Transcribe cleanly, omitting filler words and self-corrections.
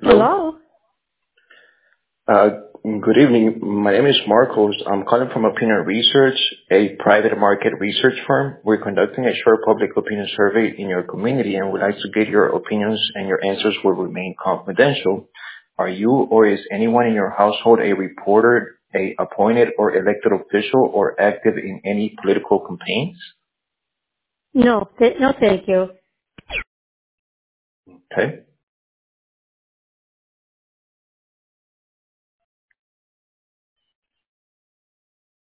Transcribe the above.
Hello. Hello. Uh, Good evening. My name is Marcos. I'm calling from Opinion Research, a private market research firm. We're conducting a short public opinion survey in your community and would like to get your opinions, and your answers will remain confidential. Are you or is anyone in your household a reporter, a appointed or elected official, or active in any political campaigns? No, no, thank you. Okay.